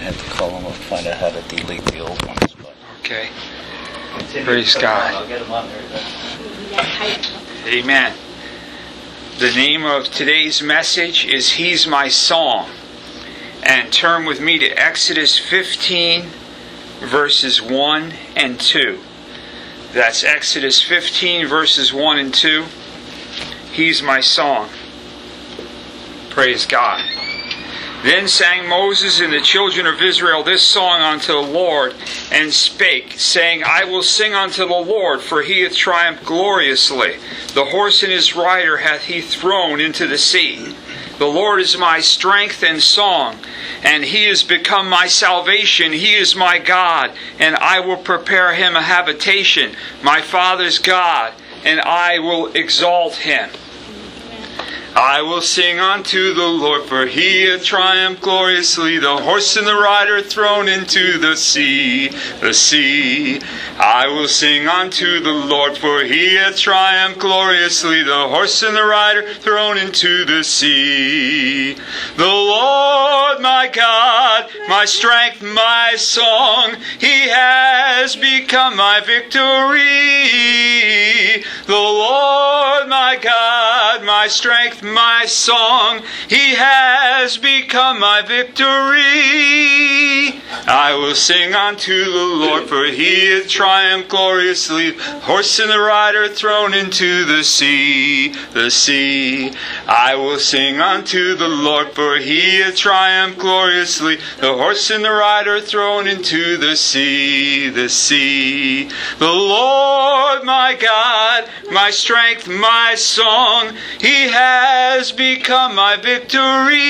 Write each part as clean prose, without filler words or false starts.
have to call them up and find out how to delete the old ones. But okay. Praise God. I'll get them on there. Amen. The name of today's message is He's My Song. And turn with me to Exodus 15, verses 1 and 2. That's Exodus 15, verses 1 and 2. He's my song. Praise God. Then sang Moses and the children of Israel this song unto the Lord, and spake, saying, I will sing unto the Lord, for He hath triumphed gloriously. The horse and his rider hath He thrown into the sea. The Lord is my strength and song, and He is become my salvation. He is my God, and I will prepare Him a habitation, my Father's God, and I will exalt Him. I will sing unto the Lord, for He hath triumphed gloriously. The horse and the rider thrown into the sea. The sea. I will sing unto the Lord, for He hath triumphed gloriously. The horse and the rider thrown into the sea. The Lord my God, my strength, my song, He has become my victory. The Lord my God, my strength, my song, He has become my victory. I will sing unto the Lord, for He hath triumphed gloriously. Horse and the rider thrown into the sea. The sea. I will sing unto the Lord, for He hath triumphed gloriously. The horse and the rider thrown into the sea. The sea. The Lord my God, my strength, my song, He has become my victory.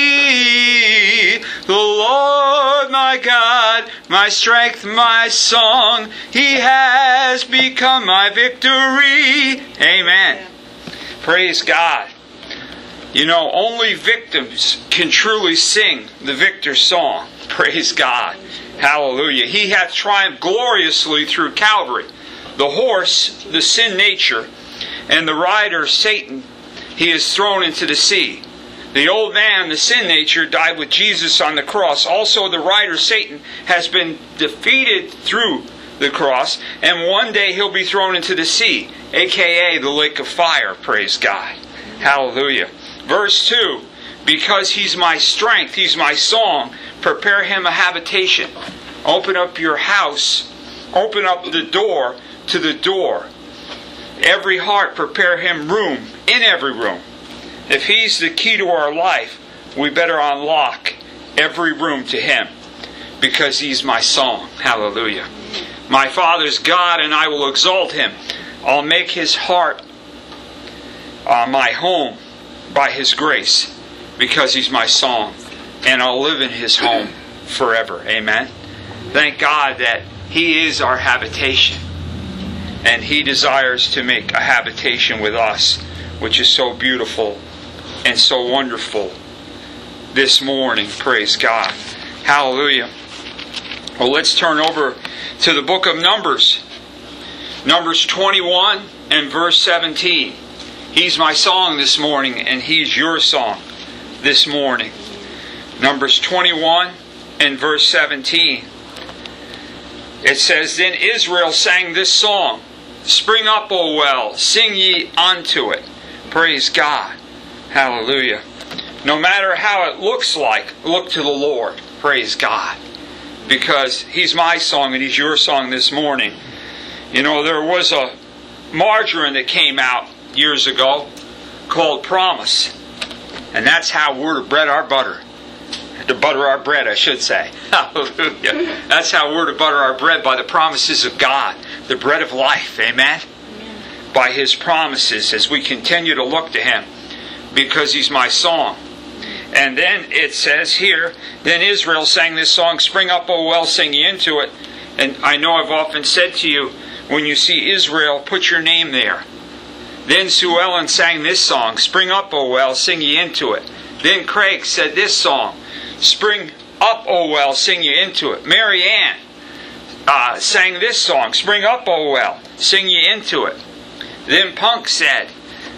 The Lord my God, my strength, my song, He has become my victory. Amen. Praise God. You know, only victims can truly sing the victor's song. Praise God. Hallelujah. He hath triumphed gloriously through Calvary. The horse, the sin nature, and the rider, Satan, He is thrown into the sea. The old man, the sin nature, died with Jesus on the cross. Also the rider, Satan, has been defeated through the cross, and one day he'll be thrown into the sea, aka the lake of fire. Praise God. Hallelujah. Verse 2, because He's my strength, He's my song, prepare Him a habitation. Open up your house, open up the door to the door. Every heart, prepare Him room in every room. If He's the key to our life, we better unlock every room to Him, because He's my song. Hallelujah. My Father's God, and I will exalt Him. I'll make His heart my home by His grace, because He's my song, and I'll live in His home forever. Amen. Thank God that He is our habitation. And He desires to make a habitation with us, which is so beautiful and so wonderful this morning. Praise God. Hallelujah. Well, let's turn over to the book of Numbers. Numbers 21 and verse 17. He's my song this morning, and He's your song this morning. Numbers 21 and verse 17. It says, Then Israel sang this song, Spring up, O well, sing ye unto it. Praise God. Hallelujah. No matter how it looks like, look to the Lord. Praise God. Because He's my song and He's your song this morning. You know, there was a margarine that came out years ago called Promise. And that's how we're to bread our butter. To butter our bread, I should say. Hallelujah. That's how we're to butter our bread, by the promises of God. The bread of life. Amen? By His promises, as we continue to look to Him. Because He's my song. And then it says here, Then Israel sang this song, Spring up, O well, sing ye into it. And I know I've often said to you, when you see Israel, put your name there. Then Sue Ellen sang this song, Spring up, O well, sing ye into it. Then Craig said this song, Spring up, O well, sing ye into it. Mary Ann sang this song, Spring up, O well, sing ye into it. Then Punk said,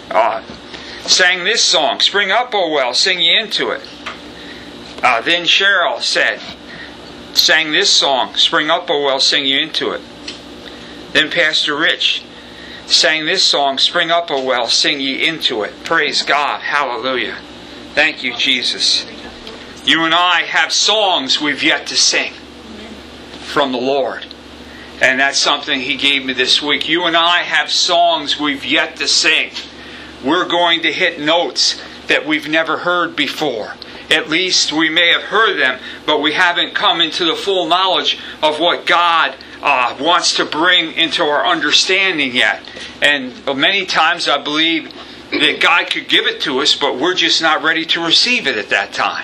sang this song, Spring up, O well, sing ye into it. Then Cheryl said, sang this song, Spring Up, O Well, Sing You Into It. Then Pastor Rich sang this song, Spring Up, O Well, Sing Ye Into It. Praise God. Hallelujah. Thank you, Jesus. You and I have songs we've yet to sing from the Lord. And that's something He gave me this week. You and I have songs we've yet to sing. We're going to hit notes that we've never heard before. At least we may have heard them, but we haven't come into the full knowledge of what God wants to bring into our understanding yet. And many times I believe that God could give it to us, but we're just not ready to receive it at that time.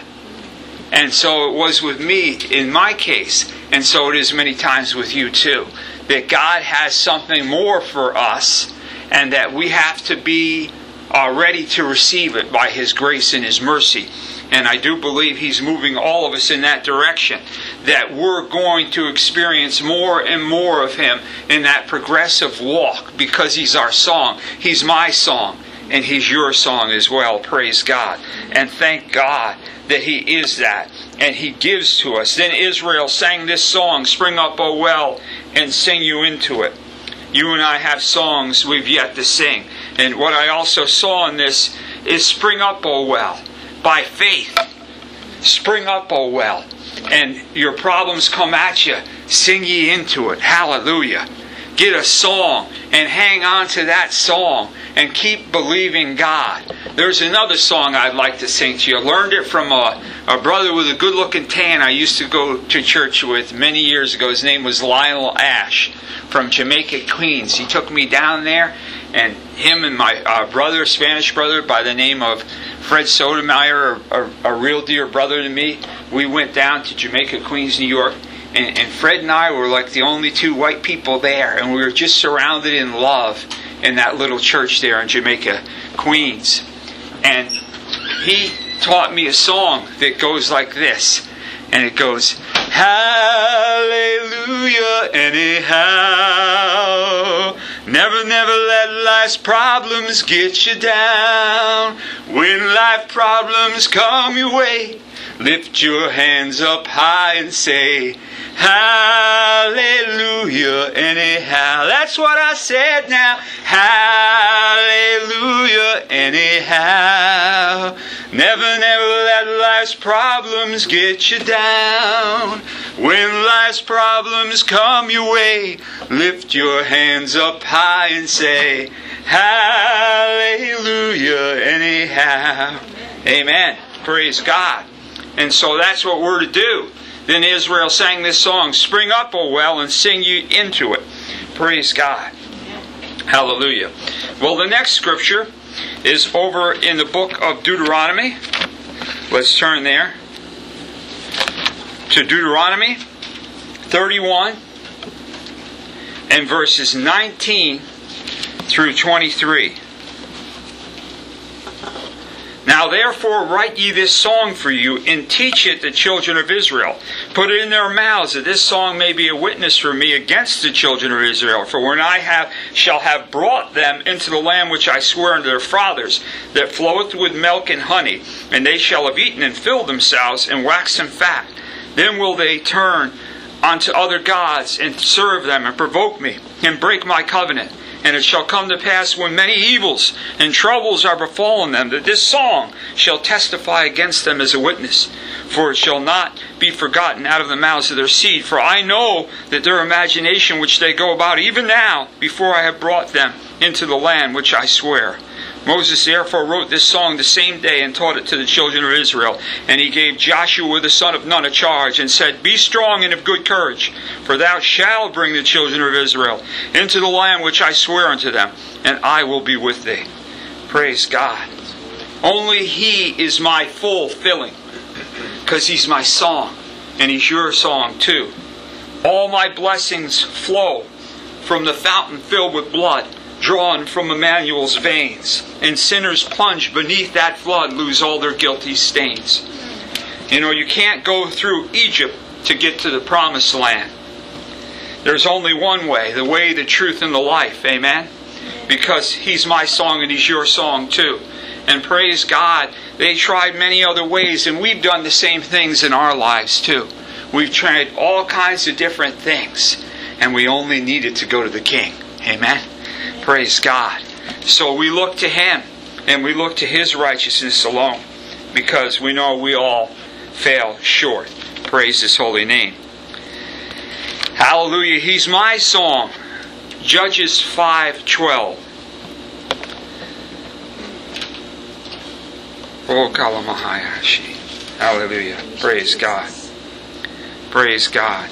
And so it was with me in my case, and so it is many times with you too. That God has something more for us, and that we have to be ready to receive it by His grace and His mercy. And I do believe He's moving all of us in that direction. That we're going to experience more and more of Him in that progressive walk, because He's our song. He's my song, and He's your song as well. Praise God. And thank God that He is that, and He gives to us. Then Israel sang this song, Spring Up, O Well, and Sing You Into It. You and I have songs we've yet to sing. And what I also saw in this is Spring Up, O Well, by faith. Spring up, O well. And your problems come at you, sing ye into it. Hallelujah. Get a song and hang on to that song and keep believing God. There's another song I'd like to sing to you. I learned it from a brother with a good-looking tan I used to go to church with many years ago. His name was Lionel Ash from Jamaica, Queens. He took me down there, and him and my brother, Spanish brother by the name of Fred Sotomayor, a real dear brother to me, we went down to Jamaica, Queens, New York. And Fred and I were like the only two white people there. And we were just surrounded in love in that little church there in Jamaica, Queens. And he taught me a song that goes like this. And it goes, hallelujah, anyhow. Never, never let life's problems get you down. When life problems come your way, lift your hands up high and say, hallelujah, anyhow. That's what I said now. Hallelujah, anyhow. Never, never let life's problems get you down. When life's problems come your way, lift your hands up high and say, hallelujah, anyhow. Amen. Praise God. And so that's what we're to do. Then Israel sang this song, Spring Up, O Well, and Sing You Into It. Praise God. Hallelujah. Well, the next scripture is over in the book of Deuteronomy. Let's turn there to Deuteronomy 31 and verses 19 through 23. Now therefore write ye this song for you, and teach it the children of Israel. Put it in their mouths, that this song may be a witness for me against the children of Israel. For when I shall have brought them into the land which I sware unto their fathers, that floweth with milk and honey, and they shall have eaten and filled themselves, and waxen fat, then will they turn unto other gods, and serve them, and provoke me, and break my covenant. And it shall come to pass, when many evils and troubles are befallen them, that this song shall testify against them as a witness. For it shall not be forgotten out of the mouths of their seed. For I know that their imagination which they go about even now, before I have brought them into the land which I swear. Moses therefore wrote this song the same day, and taught it to the children of Israel. And he gave Joshua the son of Nun a charge, and said, Be strong and of good courage, for thou shalt bring the children of Israel into the land which I swear unto them, and I will be with thee. Praise God. Only He is my fulfilling, because He's my song, and He's your song too. All my blessings flow from the fountain filled with blood, drawn from Emmanuel's veins, and sinners plunge beneath that flood lose all their guilty stains. You know, you can't go through Egypt to get to the promised land. There's only one way, the way, the truth, and the life. Amen? Because He's my song and He's your song too. And praise God, they tried many other ways, and we've done the same things in our lives too. We've tried all kinds of different things, and we only needed to go to the King. Amen? Praise God. So we look to Him, and we look to His righteousness alone, because we know we all fail short. Praise His holy name. Hallelujah. He's my song. Judges 5:12. Oh, Kalamahayashi. Hallelujah. Praise God. Praise God.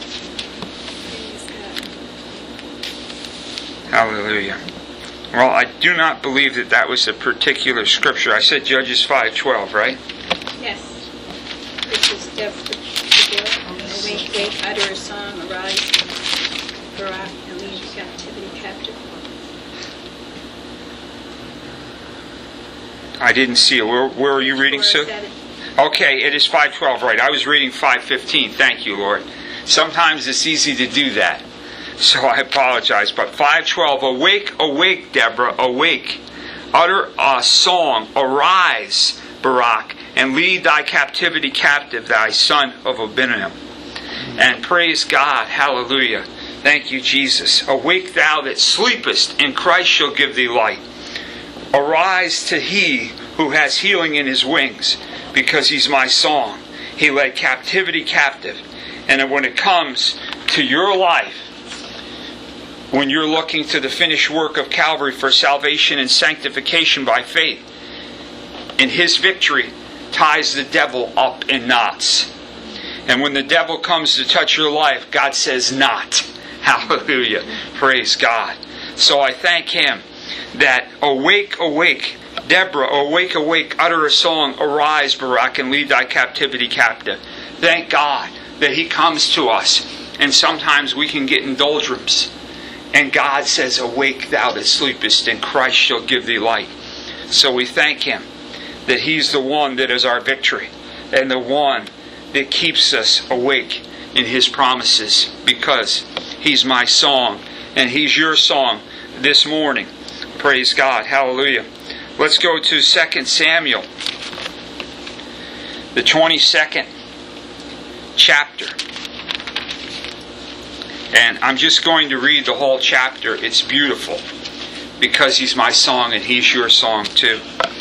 Hallelujah. Well, I do not believe that that was a particular scripture. I said Judges 5:12, right? Yes. This is Deborah. Awake, utter a song, arise, Barak, and lead captivity captive. I didn't see it. Where are you reading, Sue? Okay, it is 5:12, right. I was reading 5:15. Thank you, Lord. Sometimes it's easy to do that, so I apologize. But 5:12, awake, awake, Deborah, awake. Utter a song, arise, Barak, and lead thy captivity captive, thy son of Abinoam. And praise God, hallelujah. Thank you, Jesus. Awake thou that sleepest, and Christ shall give thee light. Arise to He who has healing in His wings, because He's my song. He led captivity captive. And when it comes to your life, when you're looking to the finished work of Calvary for salvation and sanctification by faith, and His victory ties the devil up in knots. And when the devil comes to touch your life, God says not. Hallelujah. Praise God. So I thank Him that awake, awake, Deborah, awake, awake, utter a song, arise, Barak, and lead thy captivity captive. Thank God that He comes to us, and sometimes we can get in doldrums, and God says, awake thou that sleepest, and Christ shall give thee light. So we thank Him that He's the one that is our victory, and the one that keeps us awake in His promises, because He's my song, and He's your song this morning. Praise God. Hallelujah. Let's go to 2 Samuel, the 22nd chapter. And I'm just going to read the whole chapter. It's beautiful, because He's my song and He's your song too.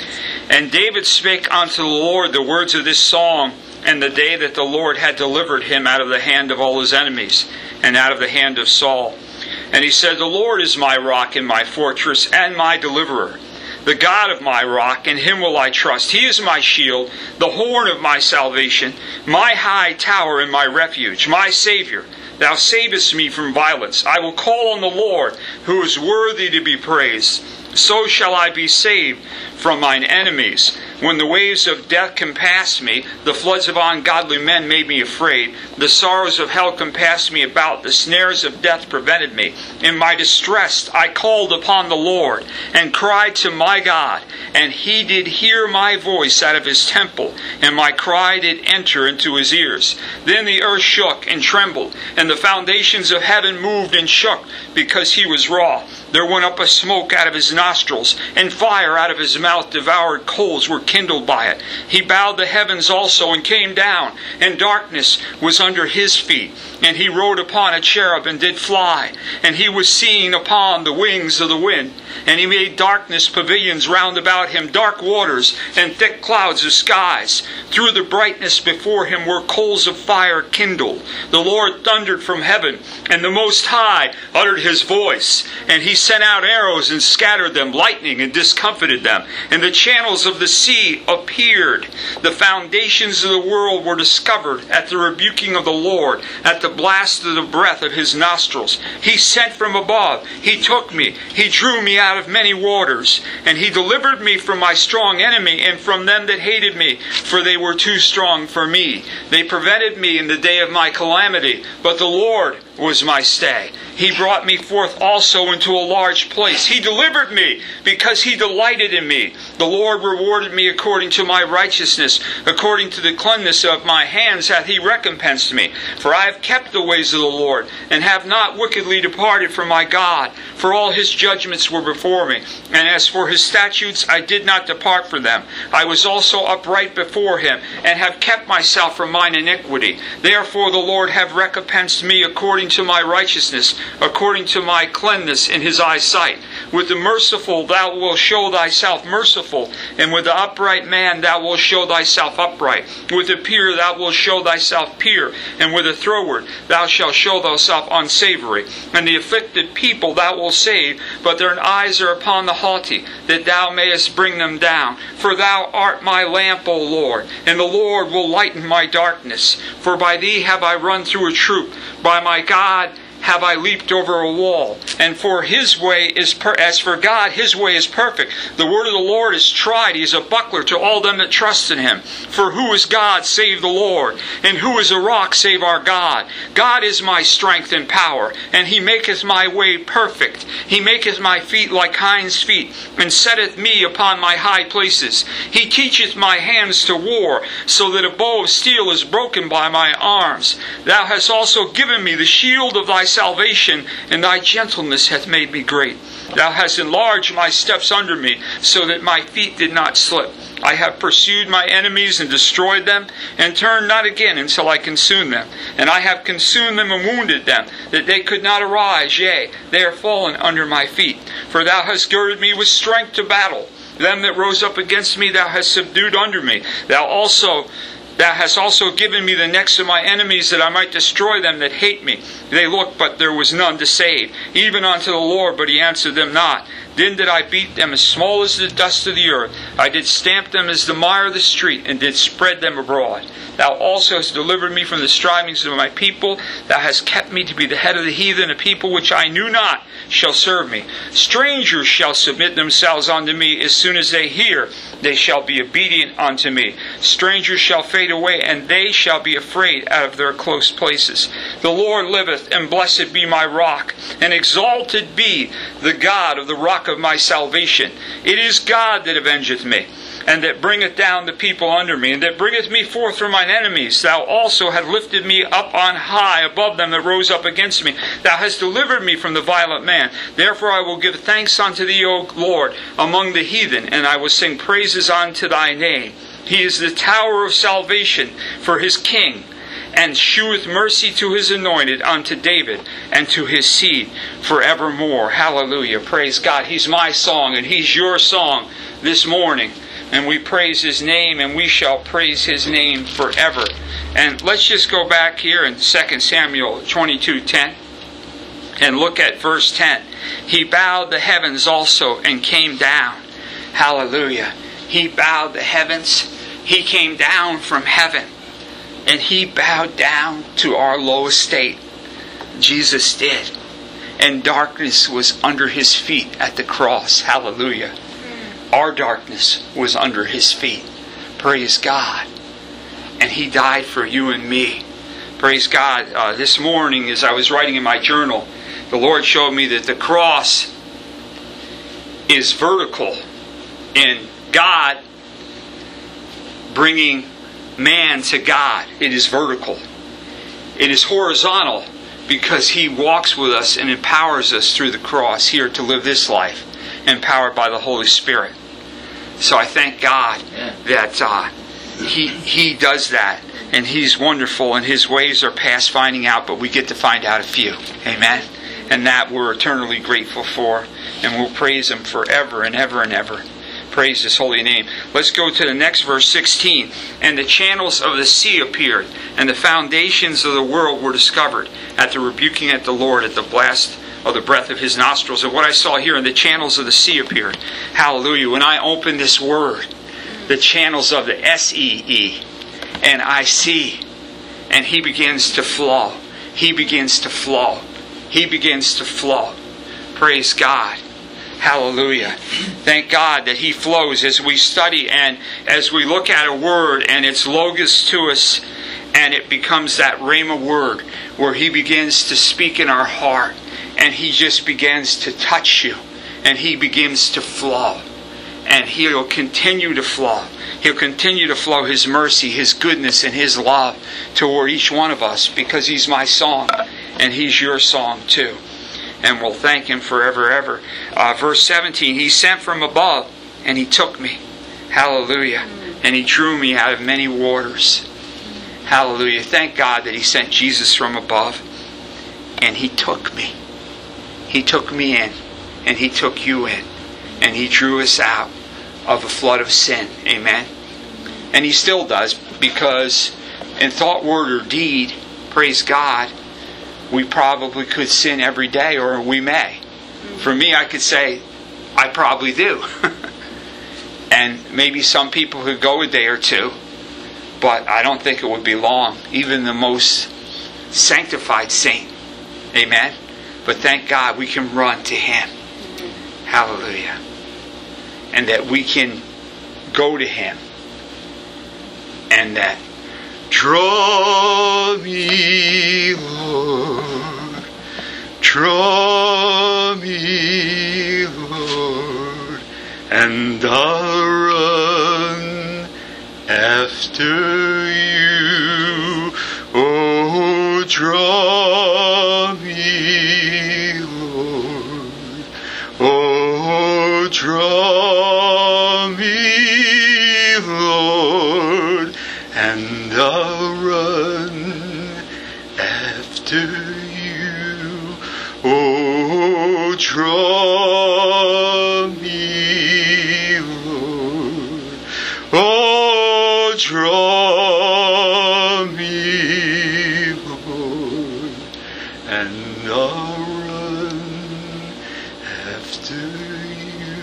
And David spake unto the Lord the words of this song, and the day that the Lord had delivered him out of the hand of all his enemies, and out of the hand of Saul. And he said, the Lord is my rock and my fortress and my deliverer, the God of my rock, in Him will I trust. He is my shield, the horn of my salvation, my high tower and my refuge, my Savior. Thou savest me from violence. I will call on the Lord, who is worthy to be praised. So shall I be saved from mine enemies. When the waves of death compassed me, the floods of ungodly men made me afraid. The sorrows of hell compassed me about. The snares of death prevented me. In my distress I called upon the Lord, and cried to my God. And He did hear my voice out of His temple, and my cry did enter into His ears. Then the earth shook and trembled, and the foundations of heaven moved and shook, because He was wroth. There went up a smoke out of His nostrils, and fire out of His mouth devoured coals were kindled by it. He bowed the heavens also and came down, and darkness was under His feet. And He rode upon a cherub and did fly, and He was seen upon the wings of the wind. And He made darkness pavilions round about Him, dark waters and thick clouds of skies. Through the brightness before Him were coals of fire kindled. The Lord thundered from heaven, and the Most High uttered His voice. And He sent out arrows and scattered them, lightning and discomfited them. And the channels of the sea appeared. The foundations of the world were discovered at the rebuking of the Lord, at the blast of the breath of His nostrils. He sent from above. He took me. He drew me out of many waters. And He delivered me from my strong enemy and from them that hated me, for they were too strong for me. They prevented me in the day of my calamity. But the Lord was my stay. He brought me forth also into a large place. He delivered me because He delighted in me. The Lord rewarded me according to my righteousness. According to the cleanness of my hands hath He recompensed me. For I have kept the ways of the Lord, and have not wickedly departed from my God. For all His judgments were before me. And as for His statutes, I did not depart from them. I was also upright before Him, and have kept myself from mine iniquity. Therefore the Lord have recompensed me according to my righteousness, according to my cleanness in His eyesight. With the merciful thou wilt show thyself merciful, and with the upright man thou wilt show thyself upright. With the pure thou wilt show thyself pure, and with the froward thou shalt show thyself unsavory. And the afflicted people thou wilt save, but their eyes are upon the haughty, that thou mayest bring them down. For thou art my lamp, O Lord, and the Lord will lighten my darkness. For by thee have I run through a troop, by my God have I leaped over a wall. And for His way is as for God, His way is perfect. The word of the Lord is tried. He is a buckler to all them that trust in Him. For who is God save the Lord? And who is a rock save our God? God is my strength and power, and He maketh my way perfect. He maketh my feet like hinds' feet, and setteth me upon my high places. He teacheth my hands to war, so that a bow of steel is broken by my arms. Thou hast also given me the shield of thy salvation, and thy gentleness hath made me great. Thou hast enlarged my steps under me, so that my feet did not slip. I have pursued my enemies and destroyed them, and turned not again until I consumed them. And I have consumed them and wounded them, that they could not arise. Yea, they are fallen under my feet. For thou hast girded me with strength to battle. Them that rose up against me thou hast subdued under me. Thou hast also given me the necks of my enemies, that I might destroy them that hate me. They looked, but there was none to save, even unto the Lord, but He answered them not. Then did I beat them as small as the dust of the earth. I did stamp them as the mire of the street, and did spread them abroad. Thou also hast delivered me from the strivings of my people. Thou hast kept me to be the head of the heathen. A people which I knew not shall serve me. Strangers shall submit themselves unto me. As soon as they hear, they shall be obedient unto me. Strangers shall fade away, and they shall be afraid out of their close places. The Lord liveth, and blessed be my rock, and exalted be the God of the rock of my salvation. It is God that avengeth me, and that bringeth down the people under me, and that bringeth me forth from mine enemies. Thou also hast lifted me up on high above them that rose up against me. Thou hast delivered me from the violent man. Therefore I will give thanks unto thee, O Lord, among the heathen, and I will sing praises unto thy name. He is the tower of salvation for His king, and sheweth mercy to His anointed, unto David, and to His seed forevermore. Hallelujah. Praise God. He's my song, and He's your song this morning. And we praise His name, and we shall praise His name forever. And let's just go back here in 2 Samuel 22:10 and look at verse 10. He bowed the heavens also and came down. Hallelujah. He bowed the heavens. He came down from heaven. And He bowed down to our low estate. Jesus did. And darkness was under His feet at the cross. Hallelujah. Our darkness was under His feet. Praise God. And He died for you and me. Praise God. This morning as I was writing in my journal, the Lord showed me that the cross is vertical in God bringing man to God. It is vertical. It is horizontal because He walks with us and empowers us through the cross here to live this life, empowered by the Holy Spirit. So I thank God that He does that, and He's wonderful, and His ways are past finding out, but we get to find out a few. Amen? And that we're eternally grateful for, and we'll praise Him forever and ever and ever. Praise His holy name. Let's go to the next verse, 16. And the channels of the sea appeared, and the foundations of the world were discovered at the rebuking at the Lord, at the blast of the breath of His nostrils. And what I saw here, and the channels of the sea appeared. Hallelujah. When I open this word, the channels of the S-E-E, and I see, and He begins to flow. He begins to flow. He begins to flow. Praise God. Hallelujah. Thank God that He flows as we study and as we look at a word and its logos to us And it becomes that rhema word where He begins to speak in our heart. And He just begins to touch you. And He begins to flow. And He'll continue to flow. He'll continue to flow His mercy, His goodness, and His love toward each one of us, because He's my song. And He's your song too. And we'll thank Him forever, ever. Verse 17, He sent from above, and He took me. Hallelujah. And He drew me out of many waters. Hallelujah. Thank God that He sent Jesus from above. And He took me. He took me in. And He took you in. And He drew us out of a flood of sin. Amen. And He still does, because in thought, word, or deed, praise God, we probably could sin every day, or we may. For me, I could say, I probably do. And maybe some people could go a day or two, but I don't think it would be long. Even the most sanctified saint. Amen. But thank God we can run to Him. Hallelujah. And that we can go to Him. And that, draw me, Lord. Draw me, Lord. And I'll run after you. Oh, draw me, Lord. Oh, draw me, Lord. And I'll run after you. Oh, draw me, Lord. Oh, draw me, Lord. And I'll run after you.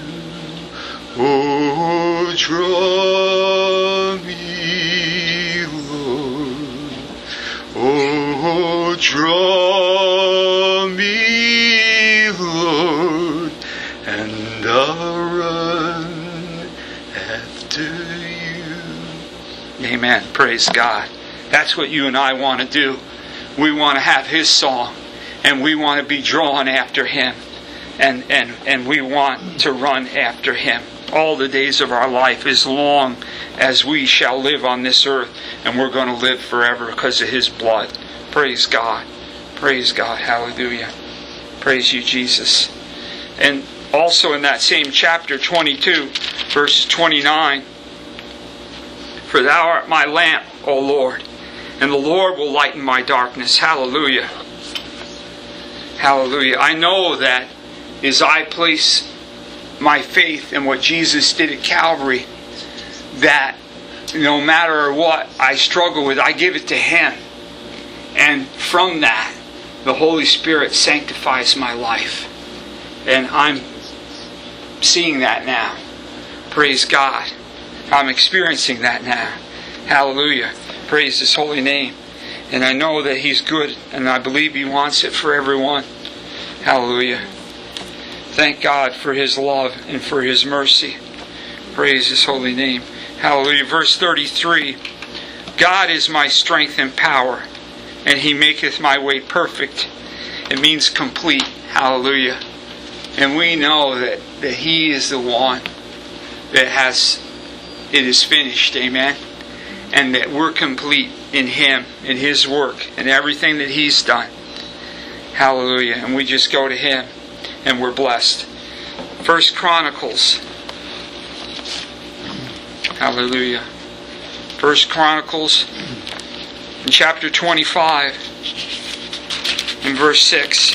Oh, draw me, Lord. Oh, draw me, Lord, and I'll run after you. Amen. Praise God. That's what you and I want to do. We want to have His song, and we want to be drawn after Him, and we want to run after Him all the days of our life, as long as we shall live on this earth. And we're going to live forever because of His blood. Praise God. Praise God. Hallelujah. Praise you, Jesus. And also in that same chapter 22, verse 29, for Thou art my lamp, O Lord, and the Lord will lighten my darkness. Hallelujah. Hallelujah. I know that as I place my faith in what Jesus did at Calvary, that no matter what I struggle with, I give it to Him. And from that, the Holy Spirit sanctifies my life. And I'm seeing that now. Praise God. I'm experiencing that now. Hallelujah. Praise His holy name. And I know that He's good, and I believe He wants it for everyone. Hallelujah. Thank God for His love and for His mercy. Praise His holy name. Hallelujah. Verse 33. God is my strength and power, and He maketh my way perfect. It means complete. Hallelujah. And we know that He is the one that it is finished. Amen. And that we're complete in Him, in His work, and everything that He's done. Hallelujah. And we just go to Him, and we're blessed. 1 Chronicles. Hallelujah. 1 Chronicles in chapter 25 in verse 6.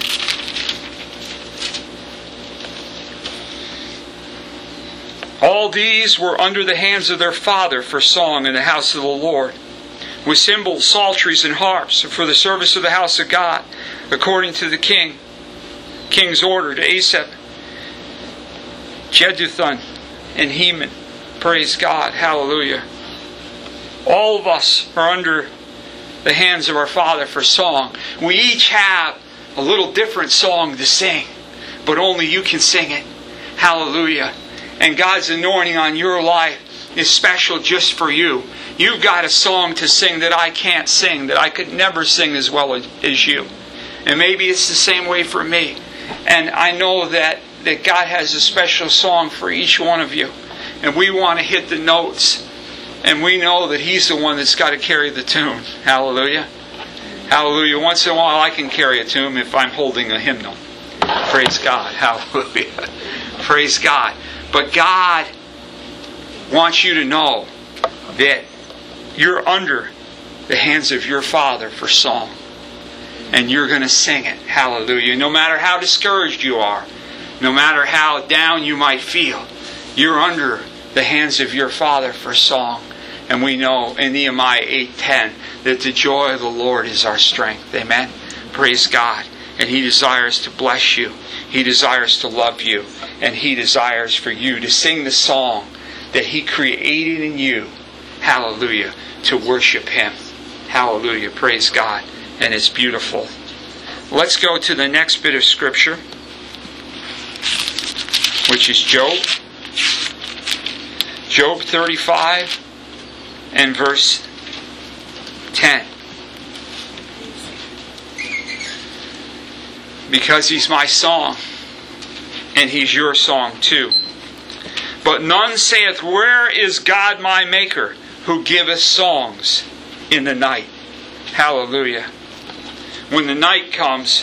All these were under the hands of their father for song in the house of the Lord, with cymbals, psalteries, and harps, for the service of the house of God, according to the king's order, to Asaph, Jeduthun, and Heman. Praise God. Hallelujah. All of us are under the hands of our Father for song. We each have a little different song to sing, but only you can sing it. Hallelujah. And God's anointing on your life is special just for you. You've got a song to sing that I can't sing, that I could never sing as well as you. And maybe it's the same way for me. And I know that God has a special song for each one of you. And we want to hit the notes. And we know that He's the one that's got to carry the tune. Hallelujah. Hallelujah. Once in a while I can carry a tune if I'm holding a hymnal. Praise God. Hallelujah. Praise God. But God wants you to know that you're under the hands of your Father for song. And you're going to sing it. Hallelujah. No matter how discouraged you are, no matter how down you might feel, you're under the hands of your Father for song. And we know in Nehemiah 8:10 that the joy of the Lord is our strength. Amen. Praise God. And He desires to bless you. He desires to love you. And He desires for you to sing the song that He created in you. Hallelujah. To worship Him. Hallelujah. Praise God. And it's beautiful. Let's go to the next bit of Scripture, which is Job. Job 35 and verse 10. Because He's my song, and He's your song too. But none saith, Where is God my Maker, who giveth songs in the night? Hallelujah. When the night comes,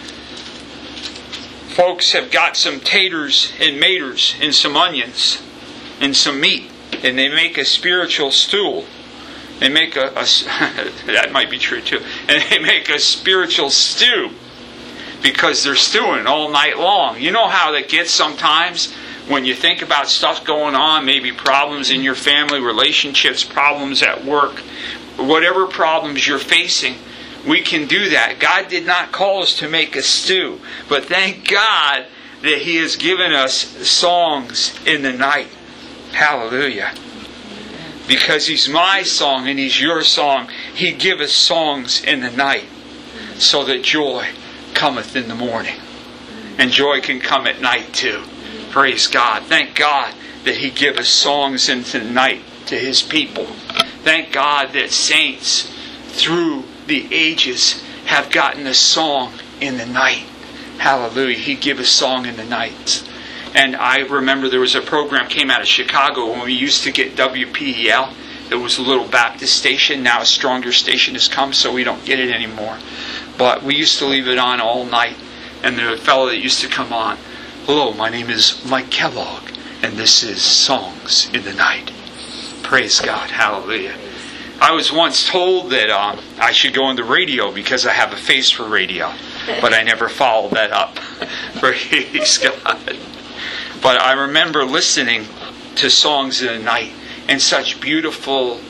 folks have got some taters and maters and some onions and some meat, and they make a spiritual stew. They make a that might be true too. And they make a spiritual stew because they're stewing all night long. You know how that gets sometimes when you think about stuff going on, maybe problems in your family, relationships, problems at work, whatever problems you're facing. We can do that. God did not call us to make a stew. But thank God that He has given us songs in the night. Hallelujah. Because He's my song and He's your song. He giveth songs in the night, so that joy cometh in the morning. And joy can come at night too. Praise God. Thank God that He giveth songs into the night to His people. Thank God that saints through the ages have gotten a song in the night. Hallelujah. He gave a song in the night. And I remember there was a program came out of Chicago when we used to get WPEL. It was a little Baptist station. Now a stronger station has come, so we don't get it anymore. But we used to leave it on all night. And the fellow that used to come on, Hello, my name is Mike Kellogg, and this is Songs in the Night. Praise God. Hallelujah. I was once told that I should go on the radio because I have a face for radio. But I never followed that up. Praise God. But I remember listening to Songs in the Night, and such beautiful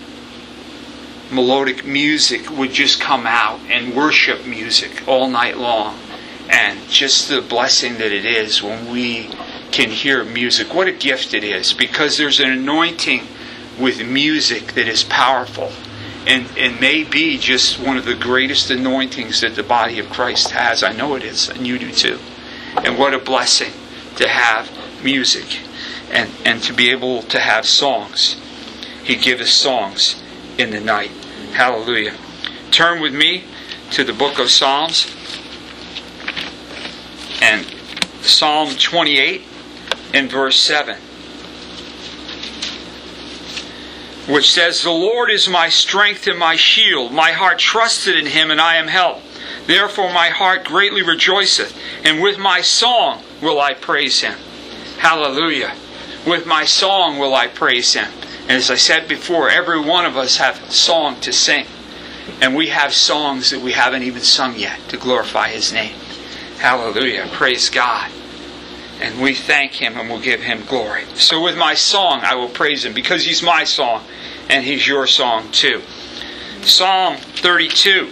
melodic music would just come out, and worship music all night long. And just the blessing that it is when we can hear music. What a gift it is, because there's an anointing with music that is powerful. And may be just one of the greatest anointings that the body of Christ has. I know it is, and you do too. And what a blessing to have music and to be able to have songs. He giveth songs in the night. Hallelujah. Turn with me to the book of Psalms. And Psalm 28 and verse 7. Which says, The Lord is my strength and my shield. My heart trusted in Him, and I am helped. Therefore my heart greatly rejoiceth, and with my song will I praise Him. Hallelujah. With my song will I praise Him. And as I said before, every one of us have a song to sing. And we have songs that we haven't even sung yet to glorify His name. Hallelujah. Praise God. And we thank Him and we'll give Him glory. So with my song I will praise Him, because He's my song and He's your song too. Psalm 32.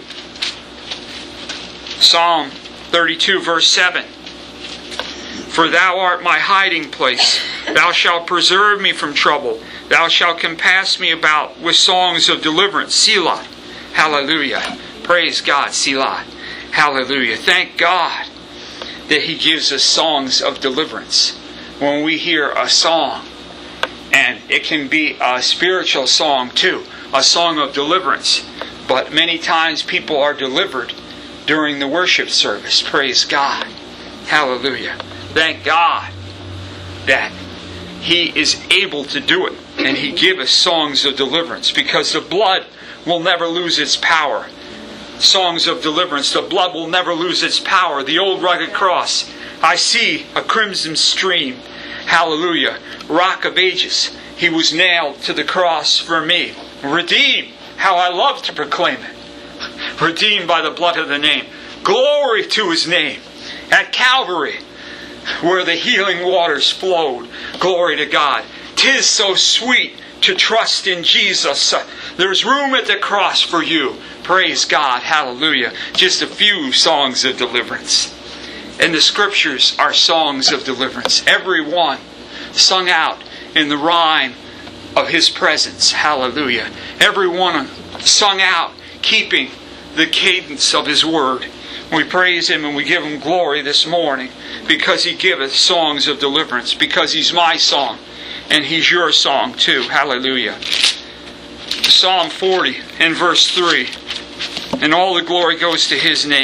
Psalm 32 verse 7. For Thou art my hiding place. Thou shalt preserve me from trouble. Thou shalt compass me about with songs of deliverance. Selah. Hallelujah. Praise God. Selah. Hallelujah. Thank God that He gives us songs of deliverance. When we hear a song And it can be a spiritual song too, a song of deliverance. But many times people are delivered during the worship service. Praise God. Hallelujah. Thank God that He is able to do it. And He giveth songs of deliverance, because the blood will never lose its power. Songs of deliverance. The blood will never lose its power. The old rugged cross. I see a crimson stream. Hallelujah. Rock of Ages. He was nailed to the cross for me. Redeemed. How I love to proclaim it. Redeemed by the blood of the name. Glory to His name. At Calvary, where the healing waters flowed. Glory to God. 'Tis so sweet to trust in Jesus. There's room at the cross for you. Praise God. Hallelujah. Just a few songs of deliverance. And the Scriptures are songs of deliverance. Every one sung out in the rhyme of His presence. Hallelujah. Every one sung out keeping the cadence of His word. We praise Him and we give Him glory this morning, because He giveth songs of deliverance, because He's my song and He's your song too. Hallelujah. Psalm 40 and verse 3. And all the glory goes to His name.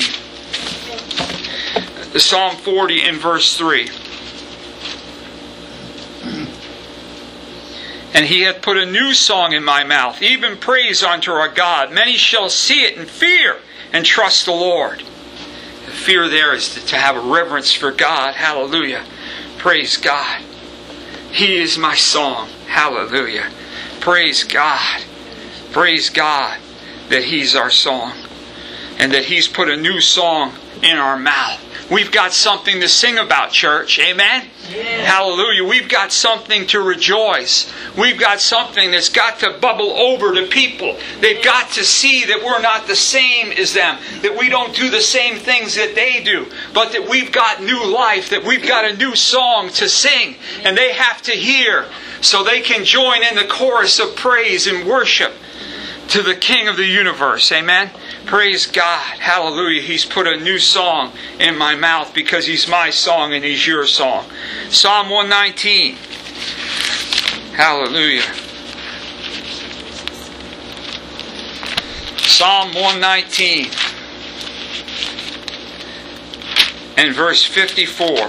Psalm 40 and verse 3. And He hath put a new song in my mouth, even praise unto our God. Many shall see it and fear and trust the Lord. The fear there is to have a reverence for God. Hallelujah. Praise God. He is my song. Hallelujah. Praise God. Praise God that He's our song. And that He's put a new song in our mouth. We've got something to sing about, church. Amen? Yeah. Hallelujah. We've got something to rejoice. We've got something that's got to bubble over to people. They've got to see that we're not the same as them. That we don't do the same things that they do. But that we've got new life. That we've got a new song to sing. And they have to hear, so they can join in the chorus of praise and worship to the King of the universe. Amen? Praise God. Hallelujah. He's put a new song in my mouth, because He's my song and He's your song. Psalm 119. Hallelujah. Psalm 119 and verse 54.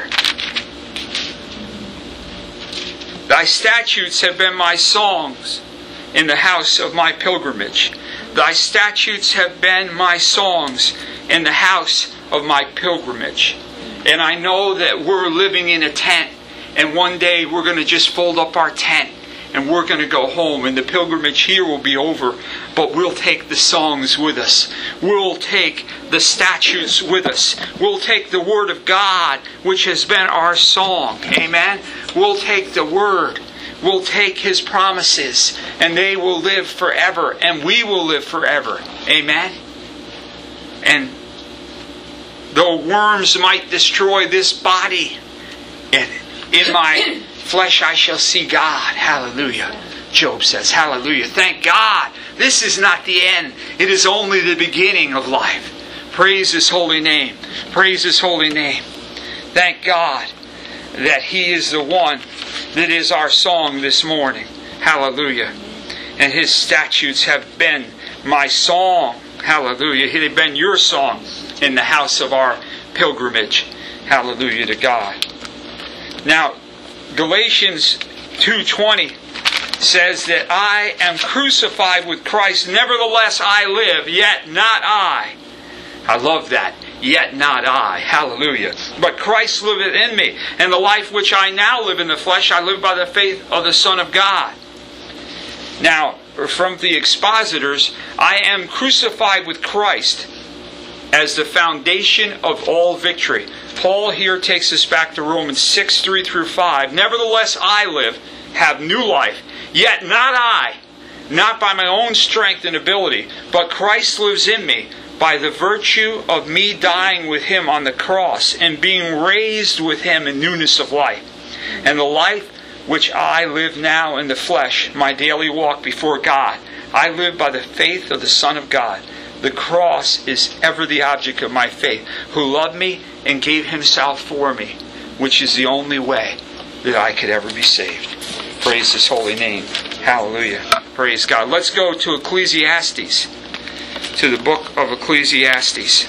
Thy statutes have been my songs in the house of my pilgrimage. Thy statutes have been my songs in the house of my pilgrimage. And I know that we're living in a tent, and one day we're going to just fold up our tent and we're going to go home, and the pilgrimage here will be over. But we'll take the songs with us. We'll take the statutes with us. We'll take the Word of God, which has been our song. Amen? We'll take the Word. We'll take His promises, and they will live forever, and we will live forever. Amen? And though worms might destroy this body, and in my flesh I shall see God. Hallelujah. Job says, hallelujah. Thank God. This is not the end. It is only the beginning of life. Praise His holy name. Praise His holy name. Thank God that He is the one that is our song this morning. Hallelujah. And His statutes have been my song. Hallelujah. They've been your song in the house of our pilgrimage. Hallelujah to God. Now, Galatians 2:20 says that I am crucified with Christ. Nevertheless I live, yet not I. I love that. Yet not I. Hallelujah. But Christ liveth in me. And the life which I now live in the flesh, I live by the faith of the Son of God. Now, from the expositors, I am crucified with Christ as the foundation of all victory. Paul here takes us back to Romans 6:3-5. Nevertheless I live, have new life, yet not I, not by my own strength and ability, but Christ lives in me, by the virtue of me dying with Him on the cross and being raised with Him in newness of life. And the life which I live now in the flesh, my daily walk before God, I live by the faith of the Son of God. The cross is ever the object of my faith, who loved me and gave Himself for me, which is the only way that I could ever be saved. Praise His holy name. Hallelujah. Praise God. Let's go to Ecclesiastes. To the book of Ecclesiastes.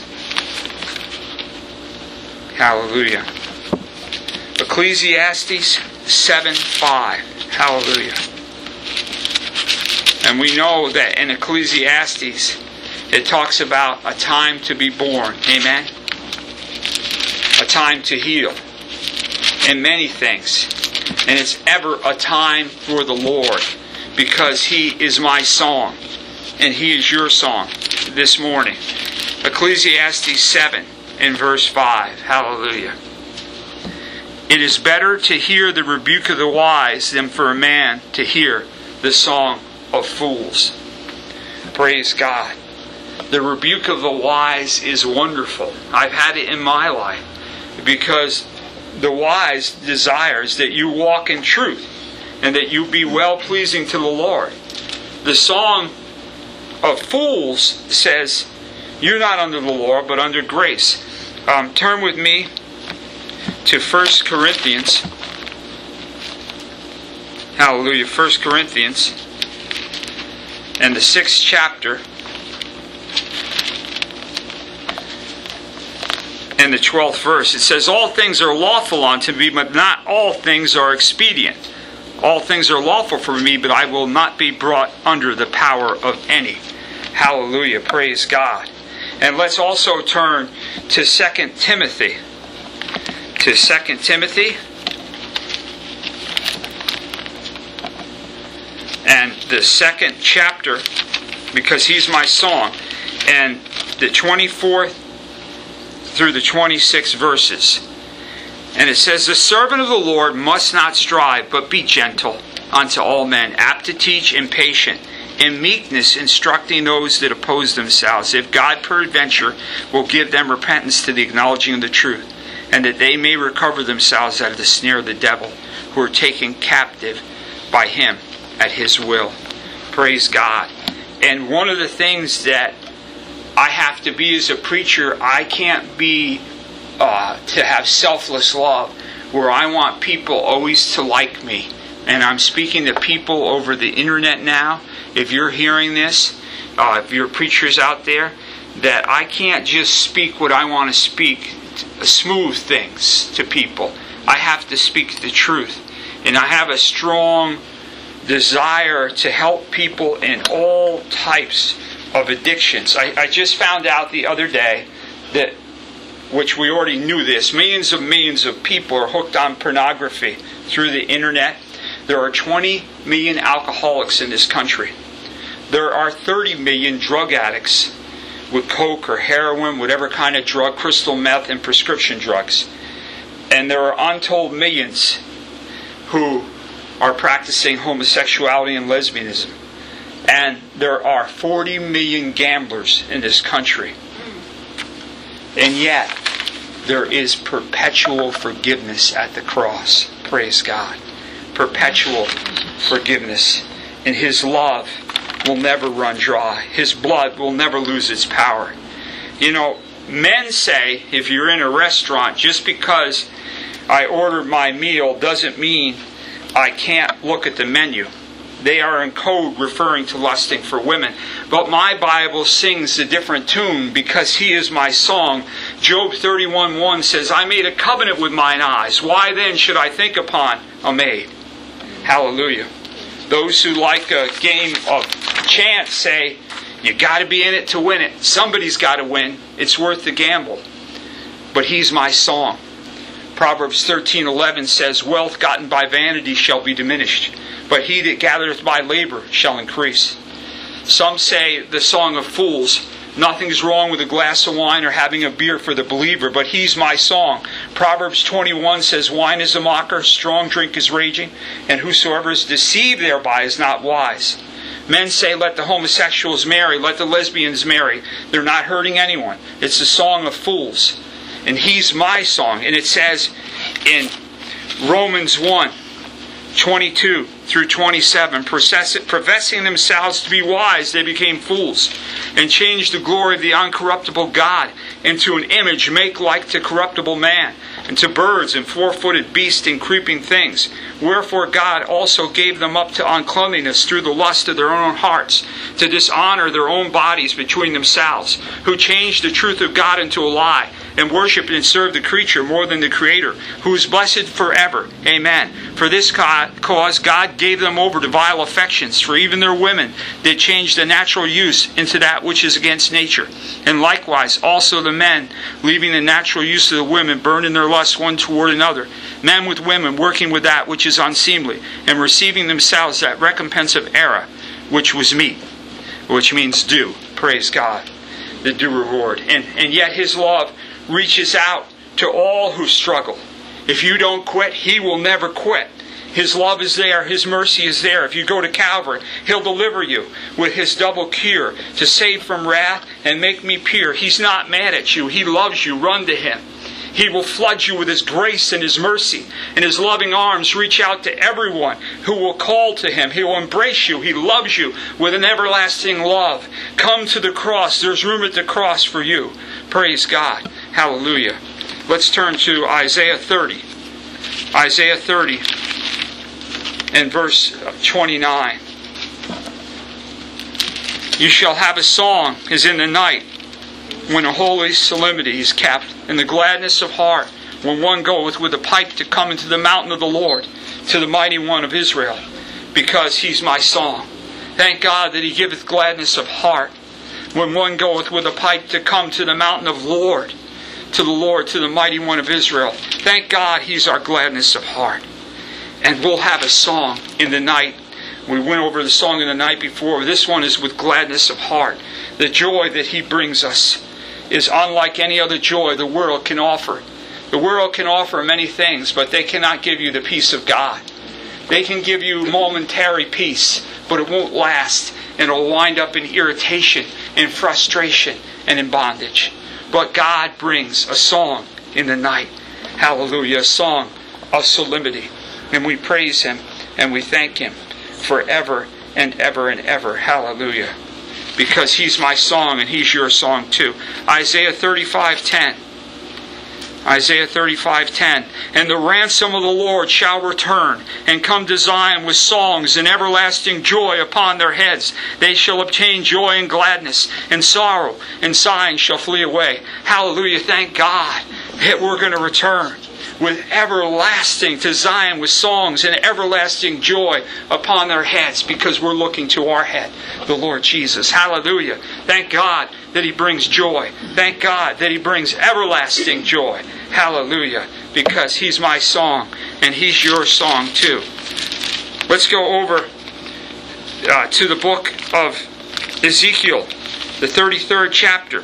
Hallelujah. Ecclesiastes 7:5. Hallelujah. And we know that in Ecclesiastes it talks about a time to be born. Amen. A time to heal. And many things. And it's ever a time for the Lord, because He is my song and He is your song this morning. Ecclesiastes 7 in verse 5. Hallelujah. It is better to hear the rebuke of the wise than for a man to hear the song of fools. Praise God. The rebuke of the wise is wonderful. I've had it in my life, because the wise desires that you walk in truth and that you be well-pleasing to the Lord. The song of fools says, you're not under the law, but under grace. Turn with me to 1 Corinthians. Hallelujah. 1 Corinthians and the 6th chapter and the 12th verse. It says, all things are lawful unto me, but not all things are expedient. All things are lawful for me, but I will not be brought under the power of any. Hallelujah. Praise God. And let's also turn to 2 Timothy. To 2 Timothy. And the 2nd chapter, because He's my song. And the 24th through the 26th verses. And it says, the servant of the Lord must not strive, but be gentle unto all men, apt to teach, and patient, in meekness instructing those that oppose themselves, if God peradventure will give them repentance to the acknowledging of the truth, and that they may recover themselves out of the snare of the devil, who are taken captive by him at his will. Praise God. And one of the things that I have to be as a preacher, I can't be to have selfless love, where I want people always to like me. And I'm speaking to people over the internet now. If you're hearing this, if you're preachers out there, that I can't just speak what I want to speak, smooth things to people. I have to speak the truth. And I have a strong desire to help people in all types of addictions. I just found out the other day that, which we already knew this, millions of people are hooked on pornography through the internet. There are 20 million alcoholics in this country. There are 30 million drug addicts with coke or heroin, whatever kind of drug, crystal meth, and prescription drugs. And there are untold millions who are practicing homosexuality and lesbianism. And there are 40 million gamblers in this country. And yet, there is perpetual forgiveness at the cross. Praise God. Perpetual forgiveness. And His love will never run dry. His blood will never lose its power. You know, men say, if you're in a restaurant, just because I ordered my meal doesn't mean I can't look at the menu. They are in code referring to lusting for women. But my Bible sings a different tune, because He is my song. Job 31:1 says, I made a covenant with mine eyes. Why then should I think upon a maid? Hallelujah. Those who like a game of chance say, you got to be in it to win it. Somebody's got to win. It's worth the gamble. But He's my song. Proverbs 13:11 says, wealth gotten by vanity shall be diminished, but he that gathereth by labor shall increase. Some say the song of fools. Nothing's wrong with a glass of wine or having a beer for the believer, but He's my song. Proverbs 21 says, wine is a mocker, strong drink is raging, and whosoever is deceived thereby is not wise. Men say, let the homosexuals marry, let the lesbians marry. They're not hurting anyone. It's the song of fools. And He's my song. And it says in Romans 1:22 through 27, professing themselves to be wise, they became fools, and changed the glory of the uncorruptible God into an image make like to corruptible man, and to birds and four-footed beasts and creeping things. Wherefore God also gave them up to uncleanness through the lust of their own hearts, to dishonor their own bodies between themselves, who changed the truth of God into a lie, and worship and serve the creature more than the Creator, who is blessed forever. Amen. For this cause God gave them over to vile affections, for even their women did change the natural use into that which is against nature. And likewise also the men, leaving the natural use of the women, burned in their lust one toward another, men with women, working with that which is unseemly, and receiving themselves that recompense of error, which was meet, which means due. Praise God. The due reward. And yet His love reaches out to all who struggle. If you don't quit, He will never quit. His love is there. His mercy is there. If you go to Calvary, He'll deliver you with His double cure to save from wrath and make me pure. He's not mad at you. He loves you. Run to Him. He will flood you with His grace and His mercy. And His loving arms reach out to everyone who will call to Him. He will embrace you. He loves you with an everlasting love. Come to the cross. There's room at the cross for you. Praise God. Hallelujah. Let's turn to Isaiah 30. Isaiah 30 and verse 29. You shall have a song as in the night, when a holy solemnity is kept, and the gladness of heart, when one goeth with a pipe to come into the mountain of the Lord, to the mighty one of Israel, because He's my song. Thank God that He giveth gladness of heart, when one goeth with a pipe to come to the mountain of the Lord, to the mighty one of Israel. Thank God He's our gladness of heart. And we'll have a song in the night. We went over the song in the night before. This one is with gladness of heart. The joy that He brings us is unlike any other joy the world can offer. The world can offer many things, but they cannot give you the peace of God. They can give you momentary peace, but it won't last, and it'll wind up in irritation, in frustration, and in bondage. But God brings a song in the night. Hallelujah. A song of solemnity. And we praise Him and we thank Him forever and ever and ever. Hallelujah. Because He's my song and He's your song too. Isaiah 35:10. Isaiah 35:10. And the ransom of the Lord shall return, and come to Zion with songs and everlasting joy upon their heads. They shall obtain joy and gladness, and sorrow and sighing shall flee away. Hallelujah. Thank God that we're going to return with everlasting to Zion with songs and everlasting joy upon their heads, because we're looking to our head, the Lord Jesus. Hallelujah. Thank God that He brings joy. Thank God that He brings everlasting joy. Hallelujah. Because He's my song and He's your song too. Let's go over to the book of Ezekiel, the 33rd chapter,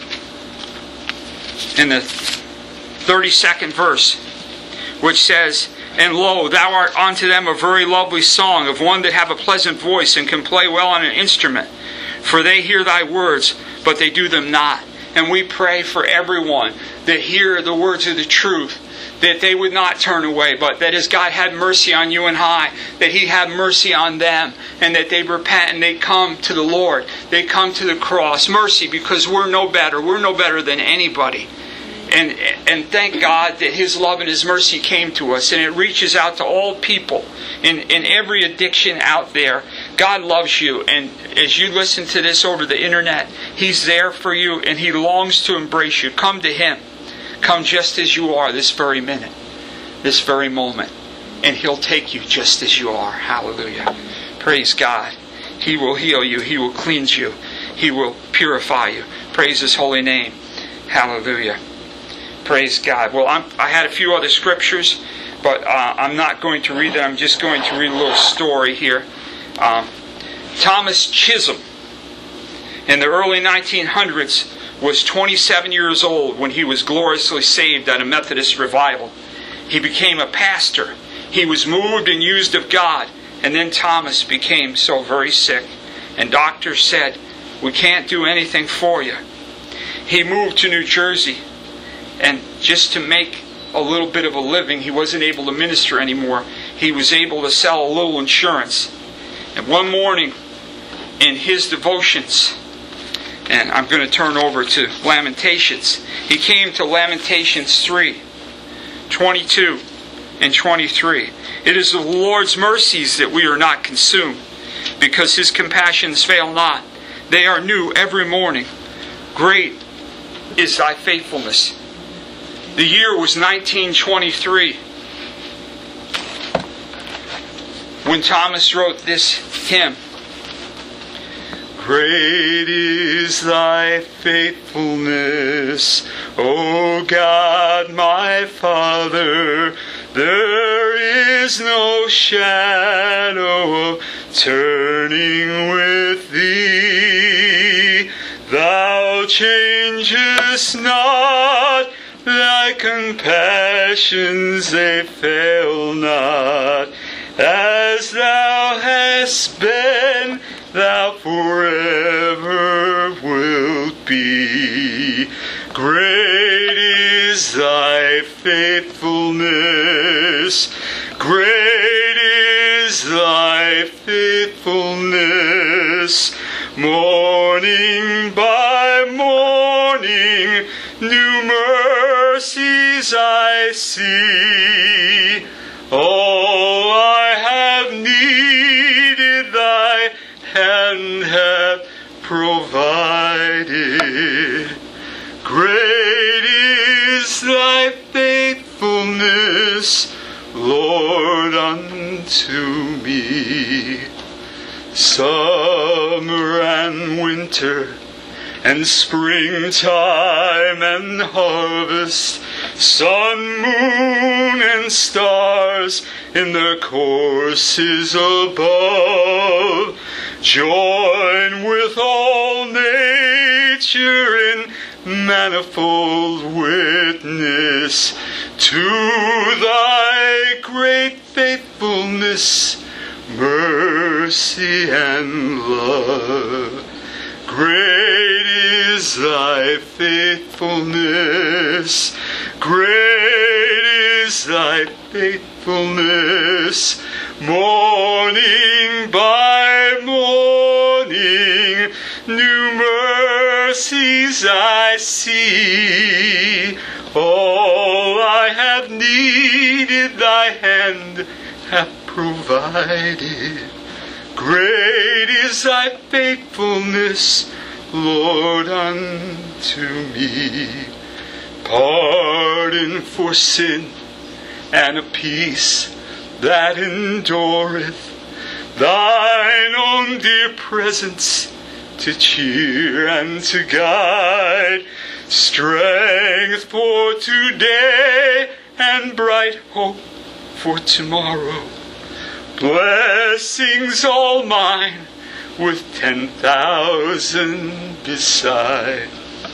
and the 32nd verse, which says, And lo, thou art unto them a very lovely song, of one that have a pleasant voice, and can play well on an instrument. For they hear thy words, but they do them not. And we pray for everyone that hear the words of the truth, that they would not turn away, but that as God had mercy on you and I, that He had mercy on them, and that they repent and they come to the Lord. They come to the cross. Mercy, because we're no better. We're no better than anybody. And thank God that His love and His mercy came to us, and it reaches out to all people in every addiction out there. God loves you, and as you listen to this over the internet, He's there for you, and He longs to embrace you. Come to Him. Come just as you are this very minute, this very moment, and He'll take you just as you are. Hallelujah. Praise God. He will heal you. He will cleanse you. He will purify you. Praise His holy name. Hallelujah. Praise God. Well, I had a few other scriptures, but I'm not going to read them. I'm just going to read a little story here. Thomas Chisholm, in the early 1900s, was 27 years old when he was gloriously saved at a Methodist revival. He became a pastor. He was moved and used of God. And then Thomas became so very sick. And doctors said, we can't do anything for you. He moved to New Jersey. And just to make a little bit of a living, he wasn't able to minister anymore. He was able to sell a little insurance. And one morning, in his devotions, and I'm going to turn over to Lamentations, he came to Lamentations 3, 22 and 23. It is the Lord's mercies that we are not consumed, because His compassions fail not. They are new every morning. Great is thy faithfulness. The year was 1923 when Thomas wrote this hymn. Great is thy faithfulness, O God my Father. There is no shadow of turning with thee. Thou changest not, thy compassions they fail not. As thou hast been, thou forever wilt be. Great is thy faithfulness. Great is thy faithfulness. Morning by morning, new mercies I see. All I have needed, thy hand hath provided. Great is thy faithfulness, Lord, unto me. Summer and winter and springtime and harvest, sun, moon, and stars in their courses above, join with all nature in manifold witness to thy great faithfulness, mercy, and love. Great is thy faithfulness. Great is thy faithfulness. Morning by morning, new mercies I see. All I have needed, thy hand hath provided. Great is thy faithfulness, Lord, unto me. Pardon for sin and a peace that endureth, thine own dear presence to cheer and to guide, strength for today and bright hope for tomorrow. Blessings all mine with 10,000 beside.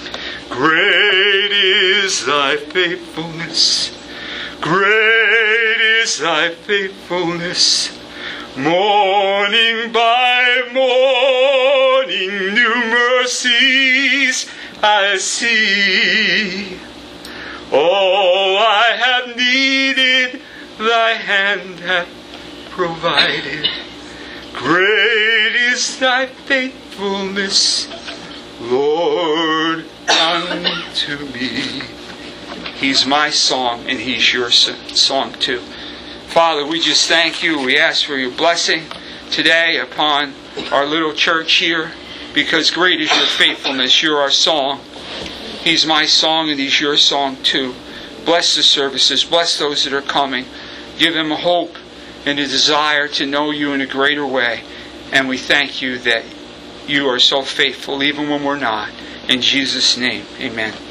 Great is thy faithfulness. Great is thy faithfulness. Morning by morning, new mercies I see. All I have needed, thy hand hath provided. Great is thy faithfulness, Lord, unto me. He's my song, and He's your song too. Father, we just thank you. We ask for your blessing today upon our little church here, because great is your faithfulness. You're our song. He's my song, and He's your song too. Bless the services. Bless those that are coming. Give them a hope and a desire to know you in a greater way. And we thank you that you are so faithful even when we're not. In Jesus' name, amen.